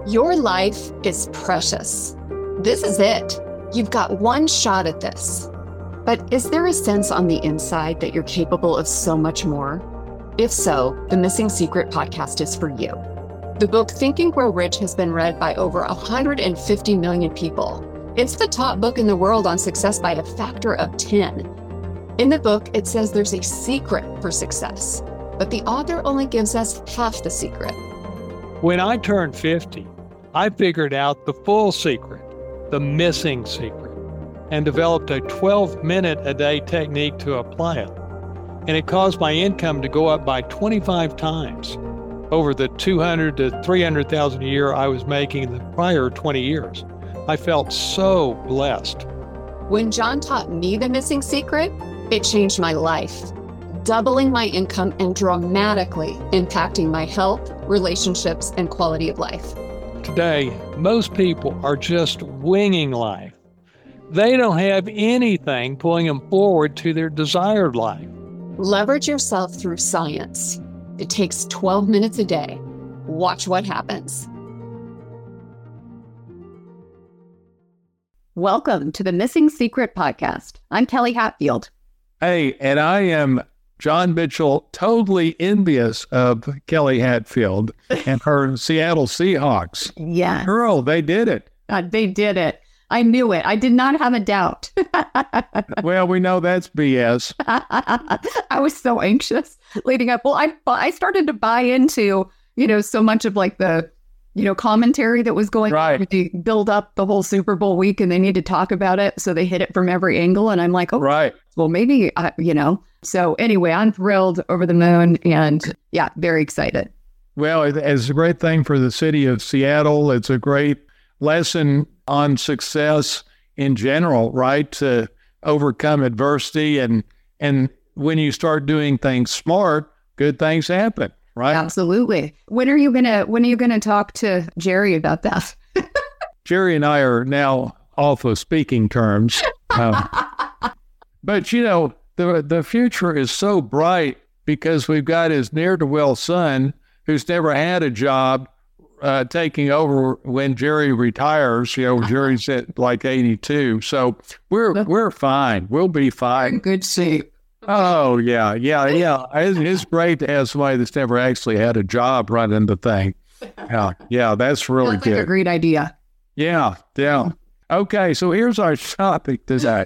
Your life is precious. This is it. You've got one shot at this. But is there a sense on the inside that you're capable of so much more? If so, the Missing Secret podcast is for you. The book Think and Grow Rich has been read by over 150 million people. It's the top book in the world on success by a factor of 10. In the book, it says there's a secret for success, but the author only gives us half the secret. When I turned 50, I figured out the full secret, the missing secret, and developed a 12-minute-a-day technique to apply it. And it caused my income to go up by 25 times over the $200,000 to $300,000 a year I was making in the prior 20 years. I felt so blessed. When John taught me the missing secret, it changed my life, doubling my income and dramatically impacting my health, relationships, and quality of life. Today, most people are just winging life. They don't have anything pulling them forward to their desired life. Leverage yourself through science. It takes 12 minutes a day. Watch what happens. Welcome to the Missing Secret podcast. I'm Kelly Hatfield. Hey, and I am John Mitchell, totally envious of Kelly Hatfield and her Seattle Seahawks. Yeah. Girl, they did it. They did it. I knew it. I did not have a doubt. Well, we know that's BS. I was so anxious leading up. Well, I started to buy into, so much of like the, commentary that was going on. They build up the whole Super Bowl week and they need to talk about it. So they hit it from every angle. And I'm like, oh, right. Well, maybe, So anyway, I'm thrilled, over the moon, and yeah, very excited. Well, it's a great thing for the city of Seattle. It's a great lesson on success in general, right? To overcome adversity. And when you start doing things smart, good things happen, right? Absolutely. When are you gonna talk to Jerry about that? Jerry and I are now off of speaking terms. But the future is so bright because we've got his ne'er-do-well son who's never had a job taking over when Jerry retires. Jerry's at like 82. So we're fine. We'll be fine. Good shape. Oh, yeah. It's great to have somebody that's never actually had a job running the thing. Yeah, that's really good. Like a great idea. Yeah. Okay, so here's our topic today.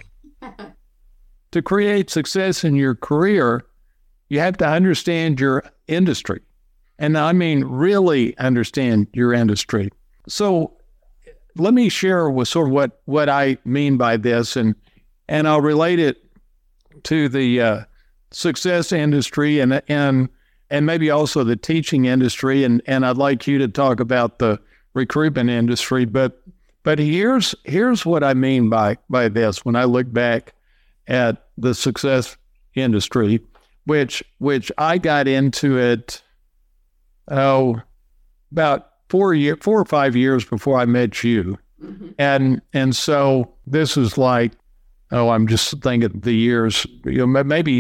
To create success in your career, you have to understand your industry. And I mean, really understand your industry. So let me share with sort of what I mean by this, and I'll relate it to the success industry and maybe also the teaching industry. And I'd like you to talk about the recruitment industry. But here's what I mean by this when I look back at the success industry, which I got into it, about 4 or 5 years before I met you. Mm-hmm. And so this is like, I'm just thinking the years, maybe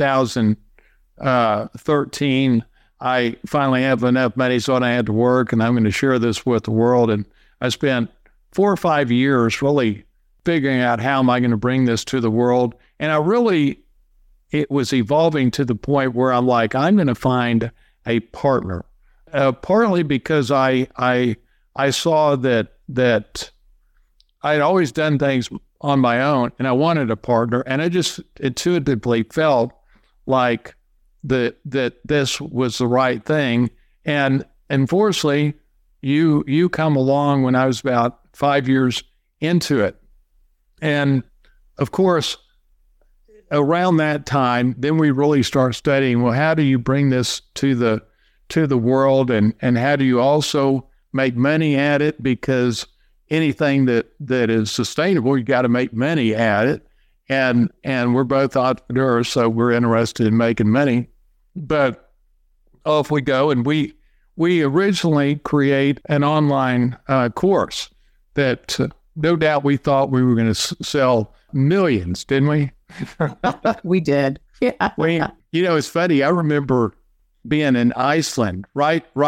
2013, I finally have enough money so I had to work and I'm going to share this with the world. And I spent 4 or 5 years really figuring out how am I going to bring this to the world. And it was evolving to the point where I'm like, I'm going to find a partner. Partly because I saw that I'd always done things on my own and I wanted a partner, and I just intuitively felt like that this was the right thing. And unfortunately, you come along when I was about 5 years into it. And of course, around that time, then we really start studying, well, how do you bring this to the world, and how do you also make money at it? Because anything that is sustainable, you got to make money at it. And we're both entrepreneurs, so we're interested in making money. But off we go, and we originally create an online course that no doubt we thought we were going to sell millions, didn't we? We did. Yeah. It's funny. I remember being in Iceland right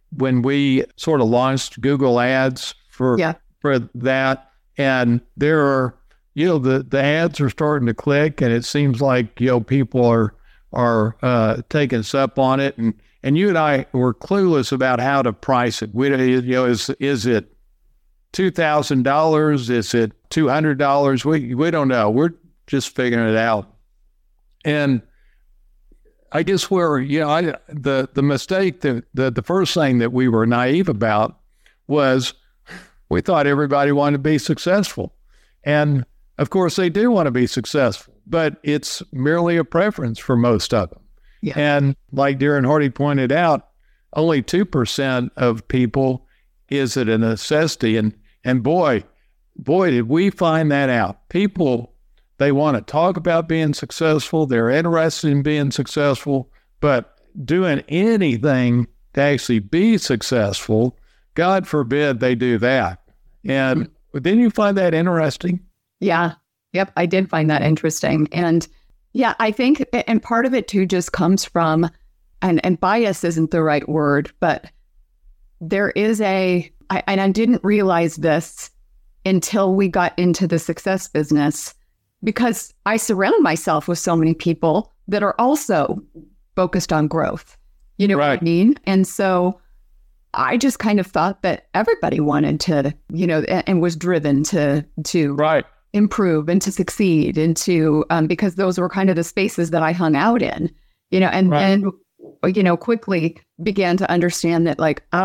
when we sort of launched Google Ads for that, and there are, the ads are starting to click, and it seems like, people are taking us up on it, and you and I were clueless about how to price it. Is it $2,000? Is it $200? We don't know. We're just figuring it out. And I guess the mistake, the first thing that we were naive about was we thought everybody wanted to be successful. And of course they do want to be successful, but it's merely a preference for most of them. Yeah. And like Darren Hardy pointed out, only 2% of people is it a necessity. And boy, did we find that out. People, they want to talk about being successful. They're interested in being successful, but doing anything to actually be successful, God forbid they do that. And didn't you find that interesting? Yeah. Yep. I did find that interesting. And yeah, I think, and part of it too just comes from, and bias isn't the right word, but there is and I didn't realize this until we got into the success business, because I surround myself with so many people that are also focused on growth. You know what I mean? And so I just kind of thought that everybody wanted to, and was driven to improve and to succeed and to, because those were kind of the spaces that I hung out in, and then, quickly began to understand that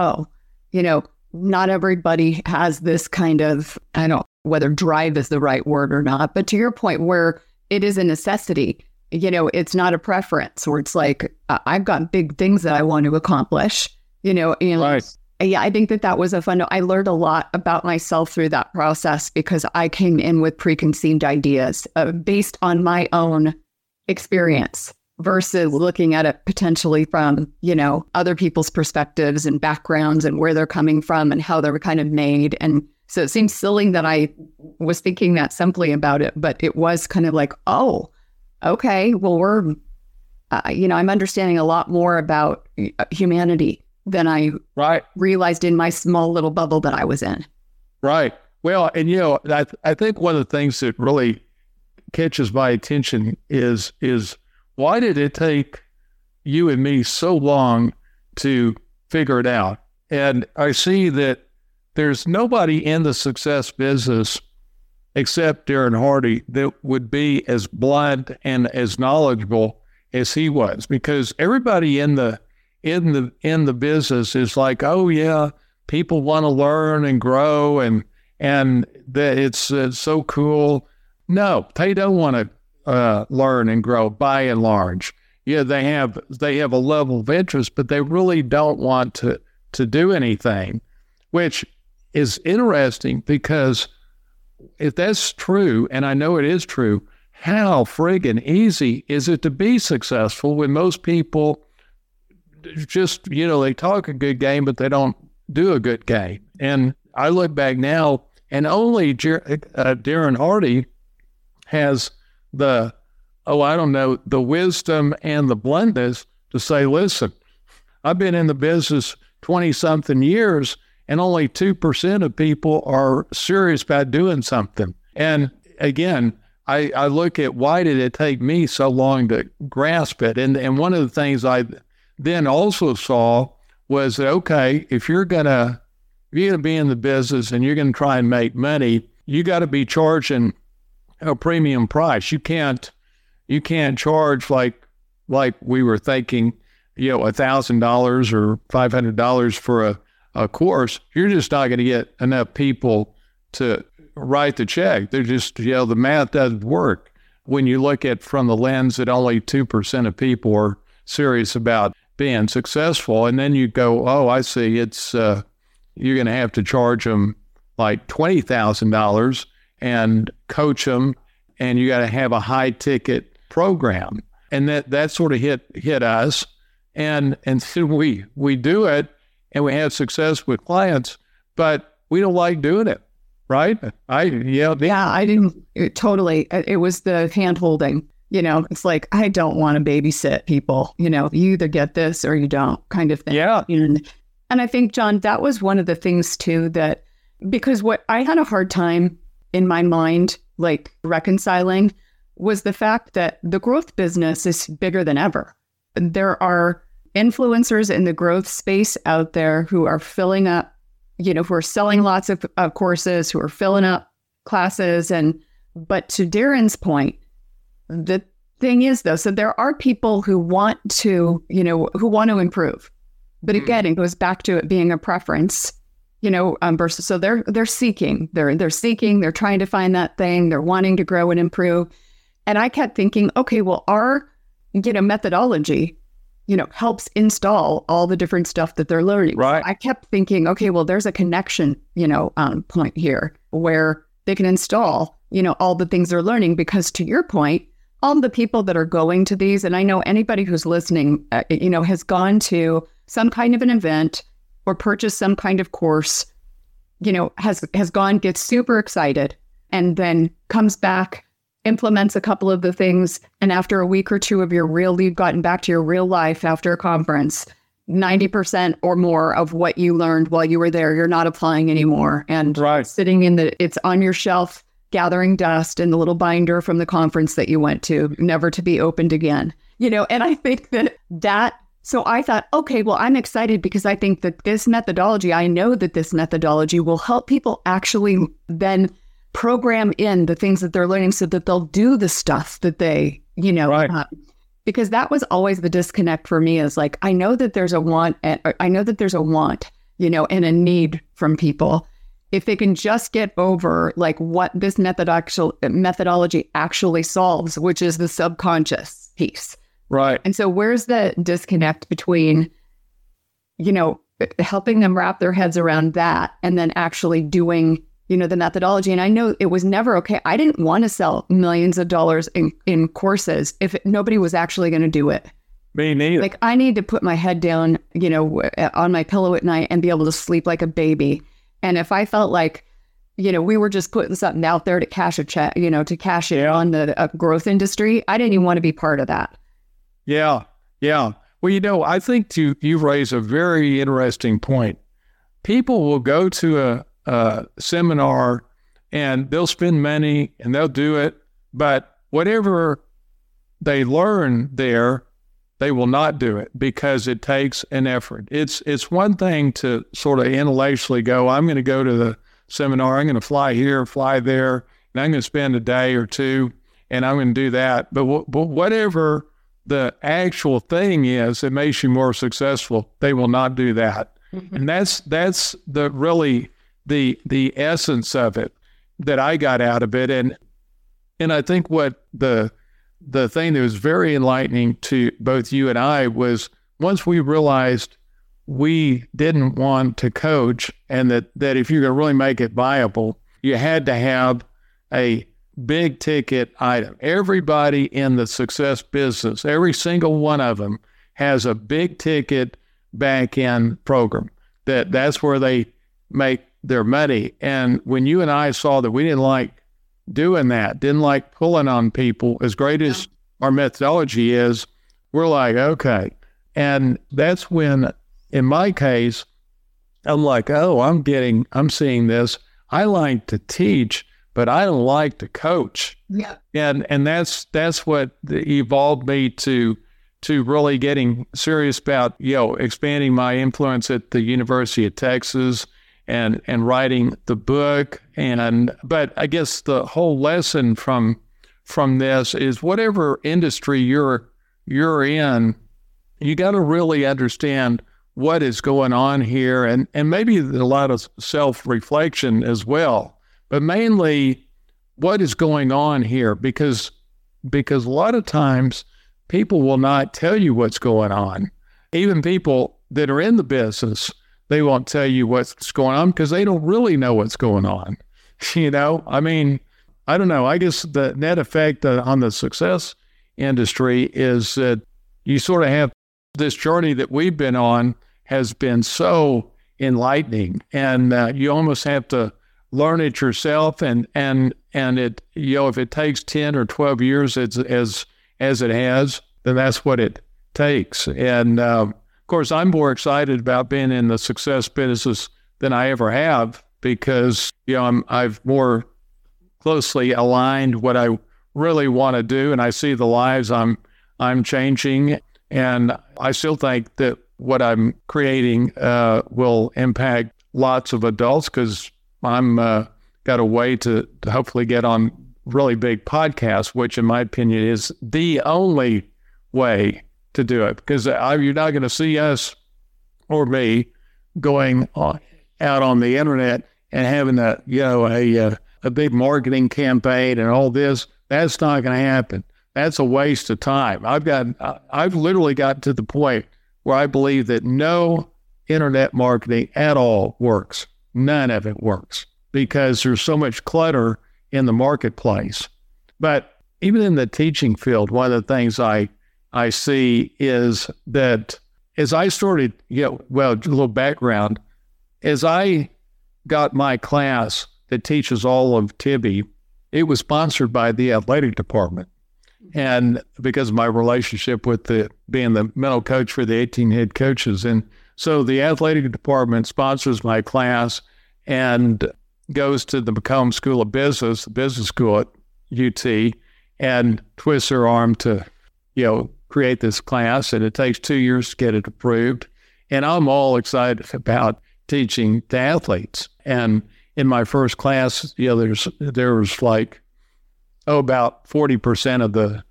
not everybody has this kind of, I don't know whether drive is the right word or not, but to your point where it is a necessity, it's not a preference, or it's like, I've got big things that I want to accomplish, and yeah, I think that was I learned a lot about myself through that process, because I came in with preconceived ideas based on my own experience versus looking at it potentially from, other people's perspectives and backgrounds and where they're coming from and how they were kind of made. And so it seems silly that I was thinking that simply about it, but it was kind of like, oh, okay, well, we're, I'm understanding a lot more about humanity than I realized in my small little bubble that I was in. Right. Well, and I think one of the things that really catches my attention is why did it take you and me so long to figure it out? And I see that there's nobody in the success business except Darren Hardy that would be as blunt and as knowledgeable as he was, because everybody in the business is like, oh yeah, people want to learn and grow and that it's so cool. No, they don't want to learn and grow by and large. Yeah, they have a level of interest, but they really don't want to do anything, which is interesting, because if that's true, and I know it is true, how friggin' easy is it to be successful when most people just, they talk a good game, but they don't do a good game? And I look back now, and only Darren Hardy has the wisdom and the bluntness to say, listen, I've been in the business 20-something years, and only 2% of people are serious about doing something. And again, I look at, why did it take me so long to grasp it? And one of the things I then also saw was that, okay, if you're gonna be in the business and you're gonna try and make money, you got to be charging a premium price. You can't charge like we were thinking, $1,000 or $500 for a course. You're just not going to get enough people to write the check. They're just, the math doesn't work when you look at from the lens that only 2% of people are serious about being successful. And then you go, oh, I see, it's you're going to have to charge them like $20,000 and coach them, and you got to have a high ticket program. And that sort of hit us. And so we do it, and we have success with clients, but we don't like doing it, right? I didn't totally. It was the hand holding. It's like, I don't want to babysit people. You either get this or you don't, kind of thing. Yeah. And I think, John, that was one of the things too, that because what I had a hard time in my mind, like reconciling, was the fact that the growth business is bigger than ever. There are influencers in the growth space out there who are filling up, who are selling lots of courses, who are filling up classes. But to Darren's point, the thing is though, so there are people who want to, who want to improve. But again, it goes back to it being a preference, versus, so they're seeking, they're trying to find that thing, they're wanting to grow and improve. And I kept thinking, okay, well, our, methodology, helps install all the different stuff that they're learning. Right. So I kept thinking, okay, well, there's a connection, point here where they can install, all the things they're learning, because to your point, all the people that are going to these, and I know anybody who's listening, has gone to some kind of an event or purchased some kind of course, has gone, gets super excited, and then comes back, implements a couple of the things, and after a week or two of you've gotten back to your real life after a conference, 90% or more of what you learned while you were there, you're not applying anymore. And sitting it's on your shelf, gathering dust in the little binder from the conference that you went to, never to be opened again. And I think so I thought, okay, well, I'm excited because I think that I know that this methodology will help people actually then program in the things that they're learning so that they'll do the stuff that they, because that was always the disconnect for me, is like, I know that there's a want, and a need from people. If they can just get over like what this methodology actually solves, which is the subconscious piece. Right. And so where's the disconnect between, helping them wrap their heads around that and then actually doing, the methodology? And I know it was never okay. I didn't want to sell millions of dollars in courses if nobody was actually going to do it. Me neither. Like, I need to put my head down, on my pillow at night and be able to sleep like a baby. And if I felt like, we were just putting something out there to cash a check, to cash it on the growth industry, I didn't even want to be part of that. Yeah. Yeah. Well, I think you raise a very interesting point. People will go to a seminar and they'll spend money and they'll do it, but whatever they learn there, they will not do it because it takes an effort. It's one thing to sort of intellectually go, I'm going to go to the seminar, I'm going to fly here, fly there, and I'm going to spend a day or two, and I'm going to do that. But whatever the actual thing is that makes you more successful, they will not do that. Mm-hmm. And that's really the essence of it that I got out of it. And I think what the thing that was very enlightening to both you and I was once we realized we didn't want to coach, and that if you're going to really make it viable, you had to have a big ticket item. Everybody in the success business, every single one of them has a big ticket back end program. That's where they make their money. And when you and I saw that we didn't like doing that, didn't like pulling on people, as great as our methodology is, we're like, okay. And that's when, in my case, I'm like, oh, I'm seeing this. I like to teach, but I don't like to coach. Yeah. And that's what evolved me to really getting serious about, expanding my influence at the University of Texas and writing the book. But I guess the whole lesson from this is whatever industry you're in, you got to really understand what is going on here, and maybe a lot of self-reflection as well, but mainly what is going on here, because a lot of times people will not tell you what's going on. Even people that are in the business, they won't tell you what's going on because they don't really know what's going on. I mean, I don't know. I guess the net effect on the success industry is that you sort of have this journey that we've been on has been so enlightening, and you almost have to learn it yourself. And it, if it takes 10 or 12 years as it has, then that's what it takes. And Of course, I'm more excited about being in the success business than I ever have because, I've more closely aligned what I really want to do, and I see the lives I'm changing, and I still think that what I'm creating will impact lots of adults because I'm got a way to hopefully get on really big podcasts, which in my opinion is the only way to do it, because you're not going to see us or me going out on the internet and having a big marketing campaign and all this. That's not going to happen. That's a waste of time. I've literally gotten to the point where I believe that no internet marketing at all works. None of it works because there's so much clutter in the marketplace. But even in the teaching field, one of the things I see is that as I started, a little background, as I got my class that teaches all of Tibby, it was sponsored by the athletic department. And because of my relationship with being the mental coach for the 18 head coaches. And so the athletic department sponsors my class and goes to the McComb School of Business, the business school at UT, and twists their arm to, create this class. And it takes 2 years to get it approved. And I'm all excited about teaching the athletes. And in my first class, there was like, about 40%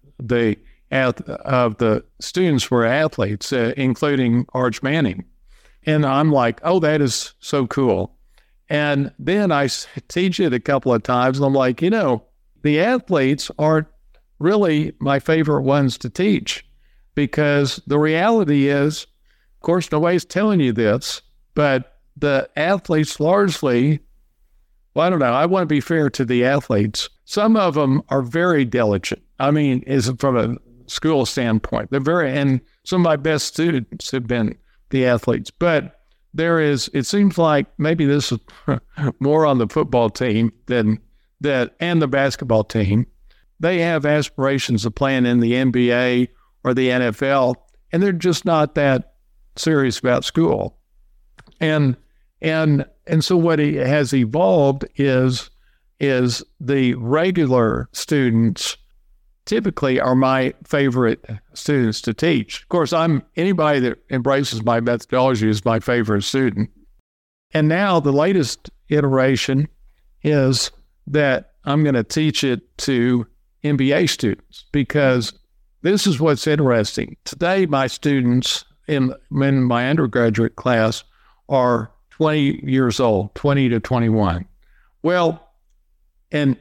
of the students were athletes, including Arch Manning. And I'm like, oh, that is so cool. And then I teach it a couple of times, and I'm like, the athletes aren't really my favorite ones to teach, because the reality is, of course, nobody's telling you this, but the athletes largely, I don't know, I want to be fair to the athletes. Some of them are very diligent. I mean, is from a school standpoint, and some of my best students have been the athletes. But it seems like maybe this is more on the football team than that, and the basketball team. They have aspirations of playing in the NBA or the NFL, and they're just not that serious about school. And so what has evolved is the regular students typically are my favorite students to teach. Of course, anybody that embraces my methodology is my favorite student. And now the latest iteration is that I'm going to teach it to MBA students, because this is what's interesting. Today, my students in my undergraduate class are 20 years old, 20 to 21. Well, and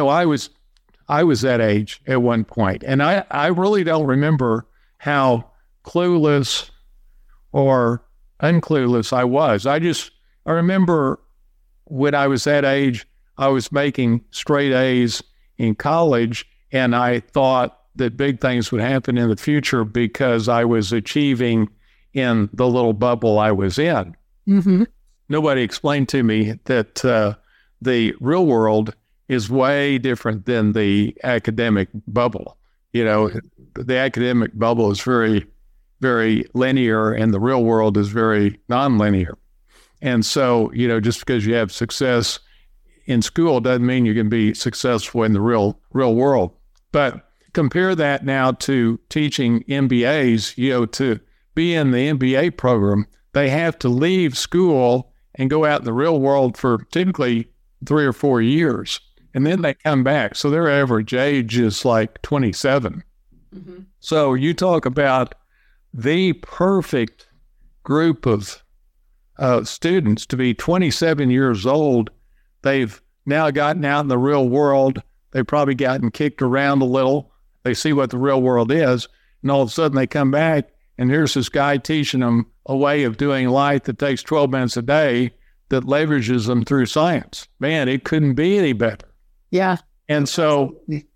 I was that age at one point, and I really don't remember how clueless or unclueless I was. I remember when I was that age, I was making straight A's in college, and I thought that big things would happen in the future because I was achieving in the little bubble I was in. Mm-hmm. Nobody explained to me that the real world is way different than the academic bubble. The academic bubble is very, very linear, and the real world is very nonlinear. And so, just because you have success in school doesn't mean you can be successful in the real world. But compare that now to teaching MBAs, to be in the MBA program, they have to leave school and go out in the real world for typically 3 or 4 years. And then they come back. So their average age is like 27. Mm-hmm. So you talk about the perfect group of students to be 27 years old. They've now gotten out in the real world. They've probably gotten kicked around a little. They see what the real world is. And all of a sudden they come back, and here's this guy teaching them a way of doing life that takes 12 minutes a day that leverages them through science. Man, it couldn't be any better. Yeah. And so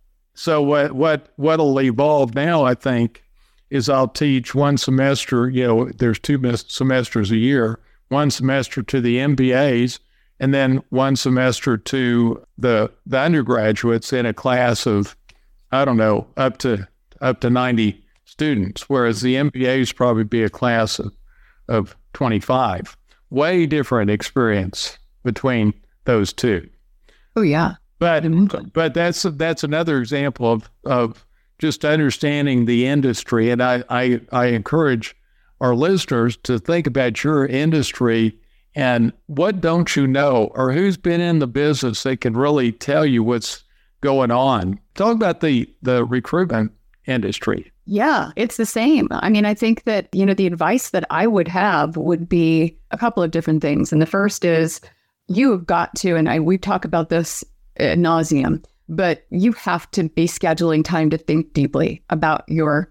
what'll evolve now, I think, is I'll teach one semester, there's 2 semesters a year, one semester to the MBAs, and then one semester to the undergraduates in a class of, I don't know, up to 90 students, whereas the MBAs probably be a class of of 25. Way different experience between those two. Oh, yeah. But that's another example of just understanding the industry. And I encourage our listeners to think about your industry and what don't you know, or who's been in the business that can really tell you what's going on. Talk about the recruitment industry. Yeah, it's the same. I mean, I think that, the advice that I would have would be a couple of different things. And the first is you've got to, and we talk about this ad nauseum, but you have to be scheduling time to think deeply about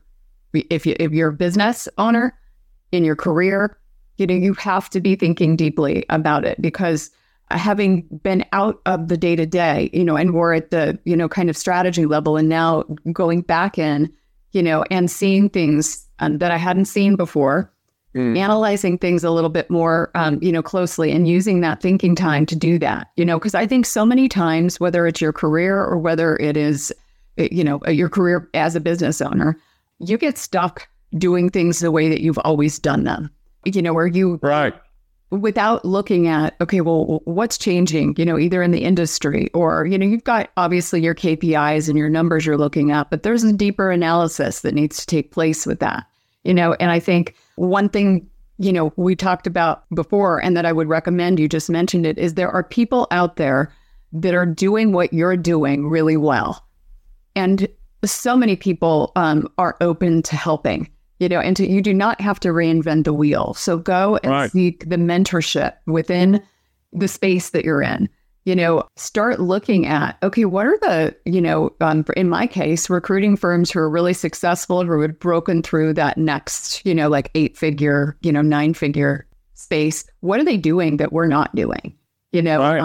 if you're a business owner in your career, you have to be thinking deeply about it, because having been out of the day to day, and we're at the, kind of strategy level, and now going back in, and seeing things that I hadn't seen before, analyzing things a little bit more, closely, and using that thinking time to do that, because I think so many times, whether it's your career or whether it is, your career as a business owner, you get stuck doing things the way that you've always done them, where you, right, without looking at, okay, well, what's changing, either in the industry or, you've got obviously your KPIs and your numbers you're looking at, but there's a deeper analysis that needs to take place with that, and I think one thing, we talked about before, and that I would recommend, you just mentioned it, is there are people out there that are doing what you're doing really well. And so many people are open to helping, and you do not have to reinvent the wheel. So go and seek the mentorship within the space that you're in. Start looking at, okay, what are the, in my case, recruiting firms who are really successful, who have broken through that next, like 8-figure, 9-figure space. What are they doing that we're not doing? And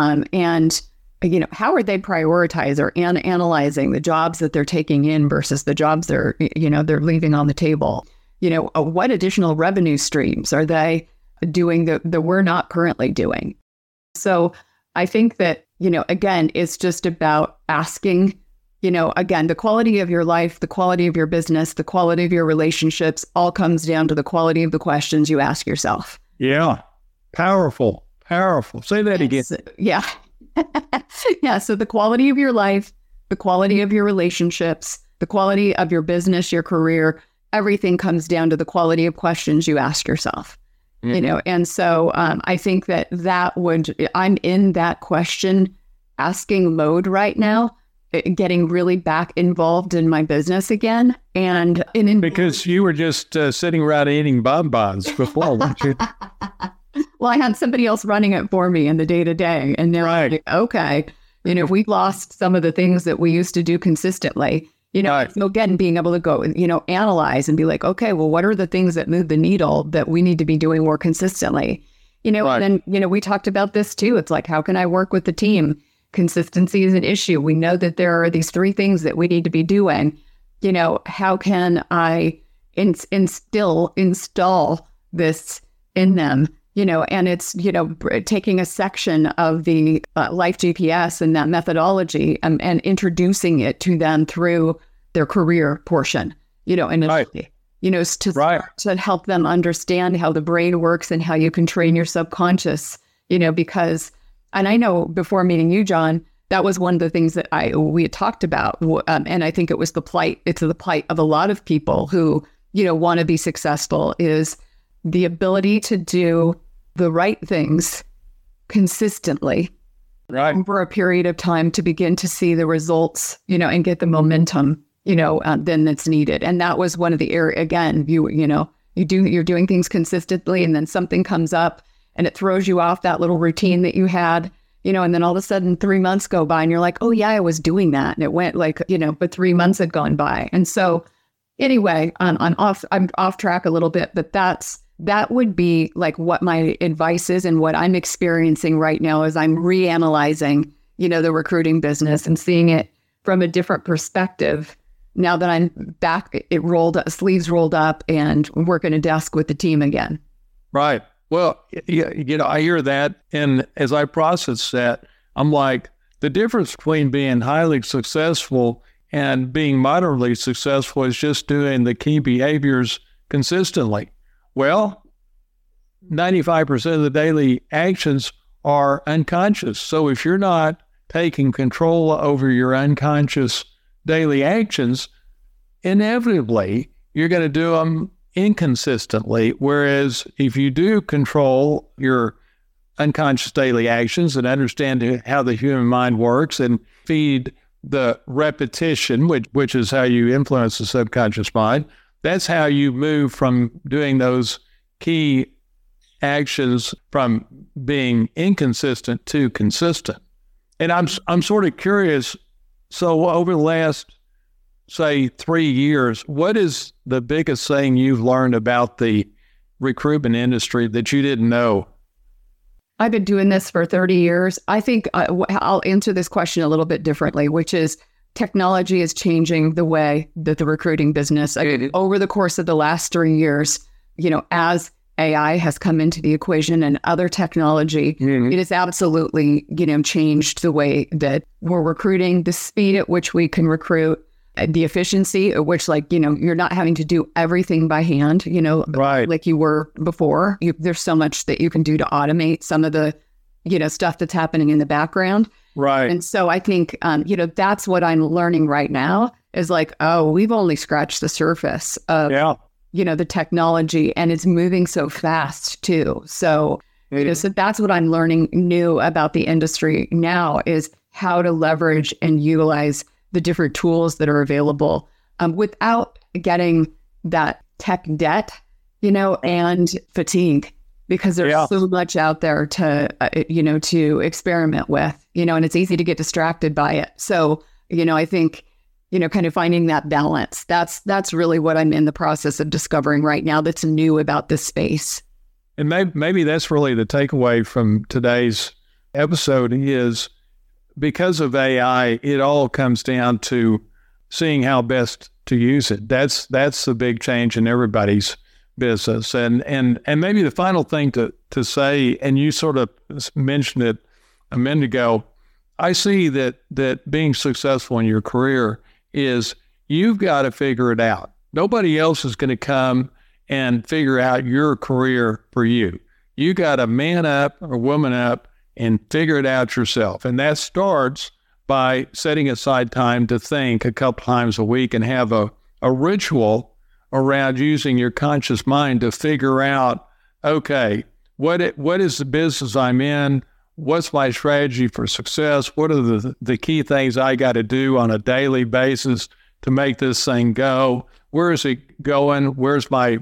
how are they prioritize or analyzing the jobs that they're taking in versus the jobs they're leaving on the table? What additional revenue streams are they doing that we're not currently doing? So I think that, again, it's just about asking, again, the quality of your life, the quality of your business, the quality of your relationships all comes down to the quality of the questions you ask yourself. Yeah. Powerful. Say that again. Yeah. Yeah. So the quality of your life, the quality of your relationships, the quality of your business, your career, everything comes down to the quality of questions you ask yourself. And so I think that I'm in that question asking mode right now, getting really back involved in my business again. Because you were just sitting around eating bonbons before, weren't you? Well, I had somebody else running it for me in the day to day. And they're like, okay, we've lost some of the things that we used to do consistently. So again, being able to go, analyze and be like, okay, well, what are the things that move the needle that we need to be doing more consistently? And then, we talked about this too. It's like, how can I work with the team? Consistency is an issue. We know that there are these 3 things that we need to be doing. How can I install this in them? And it's, taking a section of the Life GPS and that methodology and introducing it to them through their career portion, initially, to help them understand how the brain works and how you can train your subconscious, because, and I know before meeting you, John, that was one of the things that we had talked about. And I think it's the plight of a lot of people who, want to be successful, is the ability to do the right things consistently over a period of time to begin to see the results, and get the momentum, then that's needed. And that was one of the areas, again, you're doing things consistently, and then something comes up and it throws you off that little routine that you had, and then all of a sudden 3 months go by and you're like, oh yeah, I was doing that. And it went like, but 3 months had gone by. And so anyway, I'm off track a little bit, but that would be like what my advice is, and what I'm experiencing right now as I'm reanalyzing, the recruiting business and seeing it from a different perspective now that I'm back, sleeves rolled up and working a desk with the team again. Right. Well, I hear that. And as I process that, I'm like, the difference between being highly successful and being moderately successful is just doing the key behaviors consistently. Well, 95% of the daily actions are unconscious. So if you're not taking control over your unconscious daily actions, inevitably you're going to do them inconsistently. Whereas if you do control your unconscious daily actions and understand how the human mind works and feed the repetition, which is how you influence the subconscious mind, that's how you move from doing those key actions from being inconsistent to consistent. And I'm sort of curious, so over the last, say, 3 years, what is the biggest thing you've learned about the recruitment industry that you didn't know? I've been doing this for 30 years. I think I'll answer this question a little bit differently, which is technology is changing the way that the recruiting business, over the course of the last 3 years, as AI has come into the equation and other technology, it has absolutely, changed the way that we're recruiting, the speed at which we can recruit, the efficiency at which, you're not having to do everything by hand, right, like you were before. There's so much that you can do to automate some of the, stuff that's happening in the background. Right. And so I think, that's what I'm learning right now is we've only scratched the surface of, the technology, and it's moving so fast too. So, so that's what I'm learning new about the industry now is how to leverage and utilize the different tools that are available without getting that tech debt, and fatigue, because there's so much out there to, to experiment with, and it's easy to get distracted by it. So, I think, kind of finding that balance, that's really what I'm in the process of discovering right now that's new about this space. And maybe that's really the takeaway from today's episode is, because of AI, it all comes down to seeing how best to use it. That's the big change in everybody's business. And maybe the final thing to say, and you sort of mentioned it a minute ago, I see that being successful in your career is you've got to figure it out. Nobody else is going to come and figure out your career for you. You got to man up or woman up and figure it out yourself. And that starts by setting aside time to think a couple times a week and have a ritual around using your conscious mind to figure out, okay, what is the business I'm in? What's my strategy for success? What are the key things I got to do on a daily basis to make this thing go? Where is it going? Where's where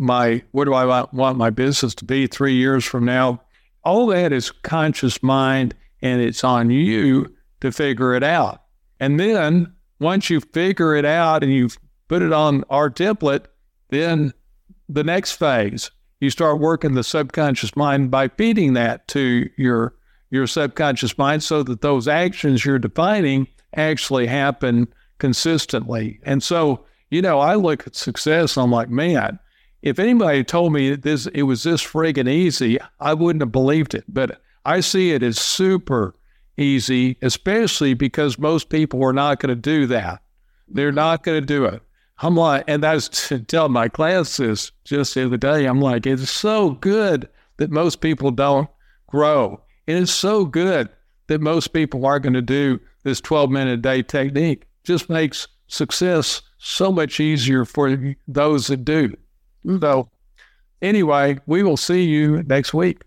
do I want my business to be 3 years from now? All that is conscious mind, and it's on you to figure it out. And then once you figure it out and you've put it on our template, then the next phase, you start working the subconscious mind by feeding that to your subconscious mind so that those actions you're defining actually happen consistently. And so, I look at success and I'm like, man, if anybody told me it was this friggin' easy, I wouldn't have believed it. But I see it as super easy, especially because most people are not going to do that. They're not going to do it. I'm like, and I was telling my class this just the other day, I'm like, it's so good that most people don't grow. And it's so good that most people aren't going to do this 12-minute-a-day technique. Just makes success so much easier for those that do. So anyway, we will see you next week.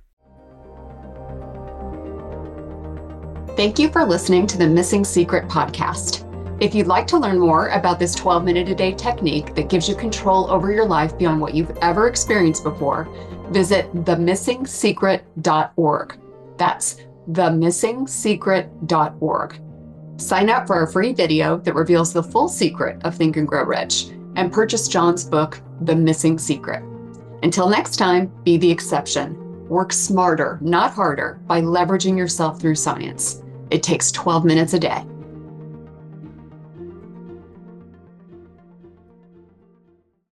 Thank you for listening to the Missing Secret podcast. If you'd like to learn more about this 12-minute-a-day technique that gives you control over your life beyond what you've ever experienced before, visit themissingsecret.org. That's themissingsecret.org. Sign up for our free video that reveals the full secret of Think and Grow Rich, and purchase John's book, The Missing Secret. Until next time, be the exception. Work smarter, not harder, by leveraging yourself through science. It takes 12 minutes a day.